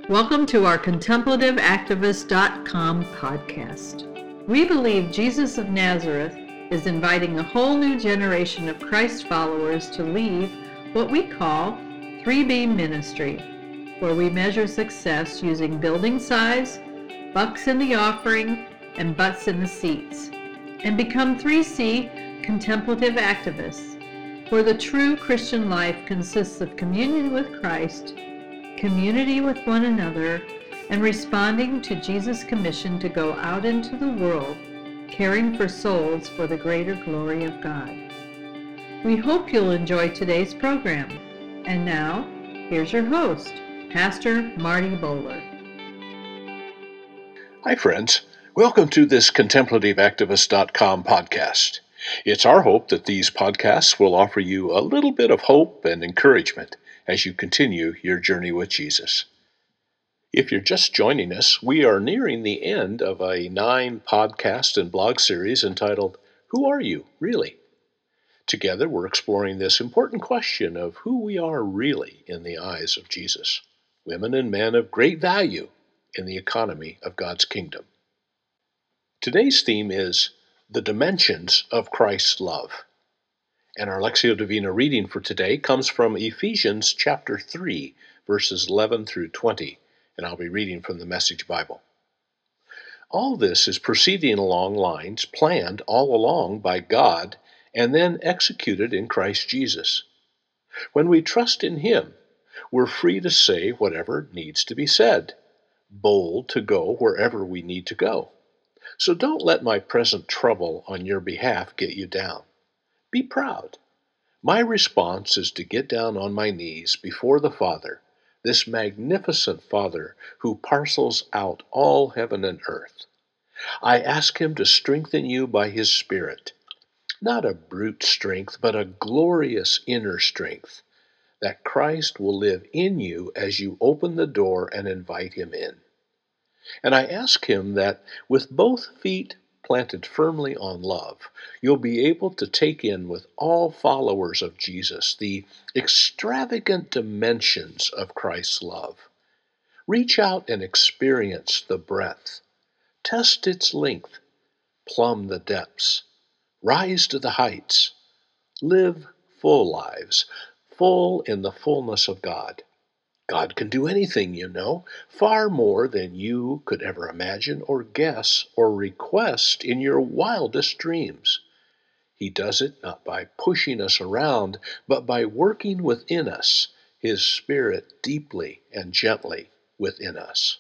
Welcome to our ContemplativeActivist.com podcast. We believe Jesus of Nazareth is inviting a whole new generation of Christ followers to leave what we call 3B ministry, where we measure success using building size, bucks in the offering, and butts in the seats, and become 3C contemplative activists, where the true Christian life consists of communion with Christ, community with one another, and responding to Jesus' commission to go out into the world, caring for souls for the greater glory of God. We hope you'll enjoy today's program. And now, here's your host, Pastor Marty Bowler. Hi, friends. Welcome to this ContemplativeActivist.com podcast. It's our hope that these podcasts will offer you a little bit of hope and encouragement as you continue your journey with Jesus. If you're just joining us, we are nearing the end of a 9-podcast and blog series entitled, Who Are You, Really? Together, we're exploring this important question of who we are really in the eyes of Jesus, women and men of great value in the economy of God's kingdom. Today's theme is the dimensions of Christ's love. And our Lectio Divina reading for today comes from Ephesians chapter 3, verses 11 through 20, and I'll be reading from the Message Bible. All this is proceeding along lines planned all along by God and then executed in Christ Jesus. When we trust in Him, we're free to say whatever needs to be said, bold to go wherever we need to go. So don't let my present trouble on your behalf get you down. Be proud. My response is to get down on my knees before the Father, this magnificent Father who parcels out all heaven and earth. I ask Him to strengthen you by His Spirit, not a brute strength, but a glorious inner strength, that Christ will live in you as you open the door and invite Him in. And I ask Him that with both feet planted firmly on love, you'll be able to take in with all followers of Jesus the extravagant dimensions of Christ's love. Reach out and experience the breadth. Test its length. Plumb the depths. Rise to the heights. Live full lives, full in the fullness of God. God can do anything, you know, far more than you could ever imagine or guess or request in your wildest dreams. He does it not by pushing us around, but by working within us, His Spirit deeply and gently within us.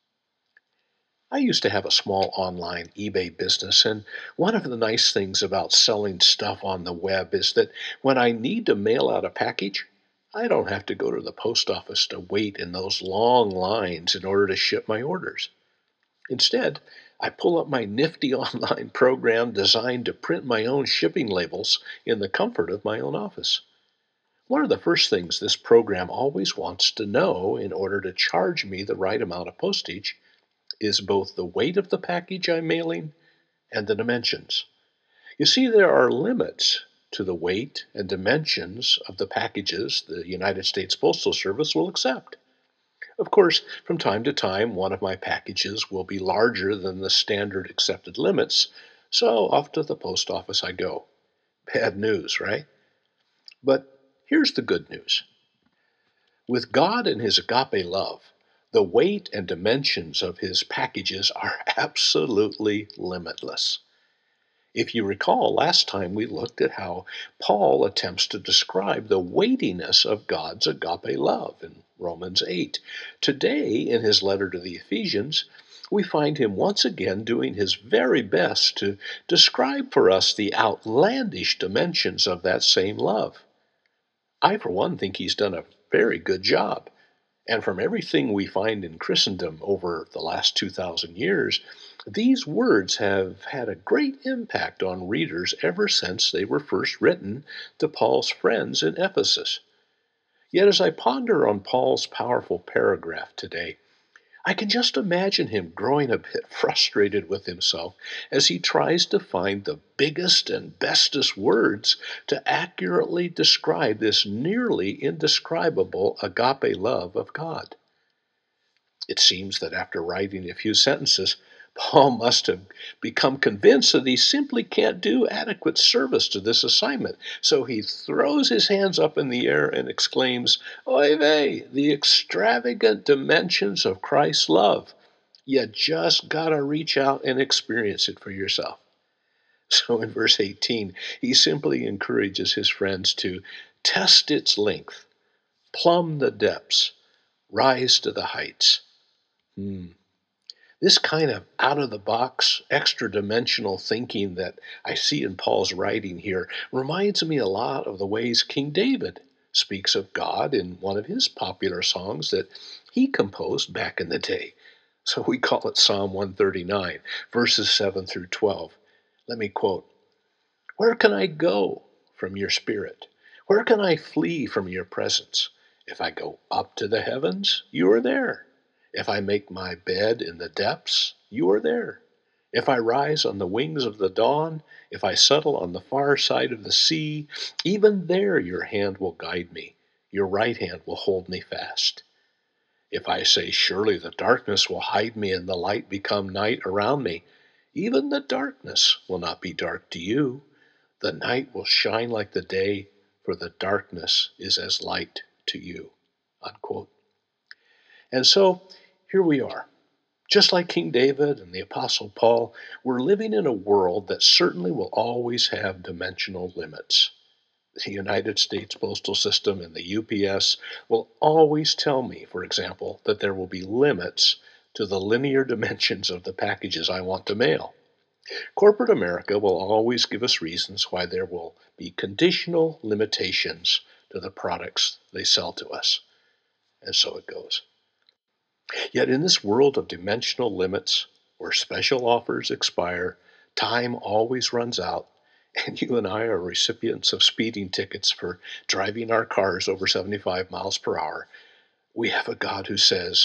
I used to have a small online eBay business, and one of the nice things about selling stuff on the web is that when I need to mail out a package, I don't have to go to the post office to wait in those long lines in order to ship my orders. Instead, I pull up my nifty online program designed to print my own shipping labels in the comfort of my own office. One of the first things this program always wants to know in order to charge me the right amount of postage is both the weight of the package I'm mailing and the dimensions. You see, there are limits to the weight and dimensions of the packages the United States Postal Service will accept. Of course, from time to time, one of my packages will be larger than the standard accepted limits, so off to the post office I go. Bad news, right? But here's the good news. With God and His agape love, the weight and dimensions of His packages are absolutely limitless. If you recall, last time we looked at how Paul attempts to describe the weightiness of God's agape love in Romans 8. Today, in his letter to the Ephesians, we find him once again doing his very best to describe for us the outlandish dimensions of that same love. I, for one, think he's done a very good job. And from everything we find in Christendom over the last 2,000 years, these words have had a great impact on readers ever since they were first written to Paul's friends in Ephesus. Yet as I ponder on Paul's powerful paragraph today, I can just imagine him growing a bit frustrated with himself as he tries to find the biggest and bestest words to accurately describe this nearly indescribable agape love of God. It seems that after writing a few sentences, Paul must have become convinced that he simply can't do adequate service to this assignment. So he throws his hands up in the air and exclaims, Oy vey, the extravagant dimensions of Christ's love. You just got to reach out and experience it for yourself. So in verse 18, he simply encourages his friends to test its length, plumb the depths, rise to the heights. This kind of out-of-the-box, extra-dimensional thinking that I see in Paul's writing here reminds me a lot of the ways King David speaks of God in one of his popular songs that he composed back in the day. So we call it Psalm 139, verses 7 through 12. Let me quote, "Where can I go from your spirit? Where can I flee from your presence? If I go up to the heavens, you are there. If I make my bed in the depths, you are there. If I rise on the wings of the dawn, if I settle on the far side of the sea, even there your hand will guide me. Your right hand will hold me fast. If I say, surely the darkness will hide me and the light become night around me, even the darkness will not be dark to you. The night will shine like the day, for the darkness is as light to you." Unquote. And so, here we are. Just like King David and the Apostle Paul, we're living in a world that certainly will always have dimensional limits. The United States Postal System and the UPS will always tell me, for example, that there will be limits to the linear dimensions of the packages I want to mail. Corporate America will always give us reasons why there will be conditional limitations to the products they sell to us. And so it goes. Yet in this world of dimensional limits, where special offers expire, time always runs out, and you and I are recipients of speeding tickets for driving our cars over 75 miles per hour, we have a God who says,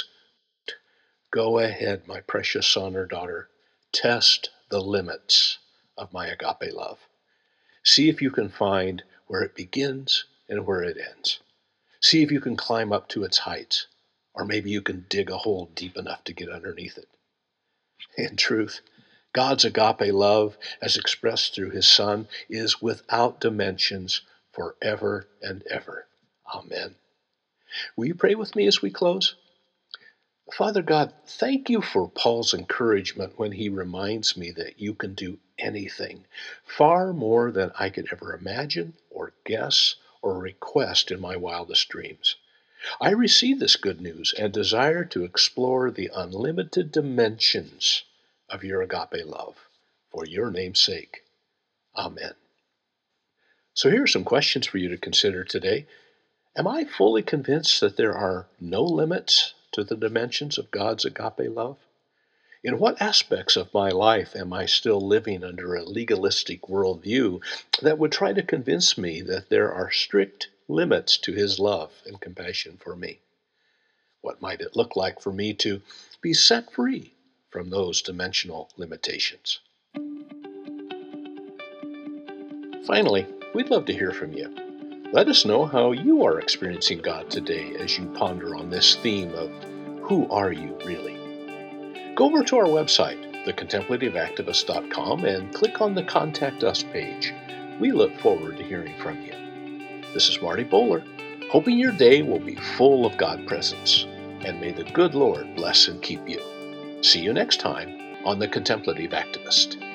"Go ahead, my precious son or daughter, test the limits of my agape love. See if you can find where it begins and where it ends. See if you can climb up to its heights, or maybe you can dig a hole deep enough to get underneath it." In truth, God's agape love, as expressed through his Son, is without dimensions forever and ever. Amen. Will you pray with me as we close? Father God, thank you for Paul's encouragement when he reminds me that you can do anything, far more than I could ever imagine or guess or request in my wildest dreams. I receive this good news and desire to explore the unlimited dimensions of your agape love, for your name's sake. Amen. So here are some questions for you to consider today. Am I fully convinced that there are no limits to the dimensions of God's agape love? In what aspects of my life am I still living under a legalistic worldview that would try to convince me that there are strict limits to his love and compassion for me? What might it look like for me to be set free from those dimensional limitations? Finally, we'd love to hear from you. Let us know how you are experiencing God today as you ponder on this theme of who are you really? Go over to our website, thecontemplativeactivist.com, and click on the Contact Us page. We look forward to hearing from you. This is Marty Bowler, hoping your day will be full of God presence, and may the good Lord bless and keep you. See you next time on The Contemplative Activist.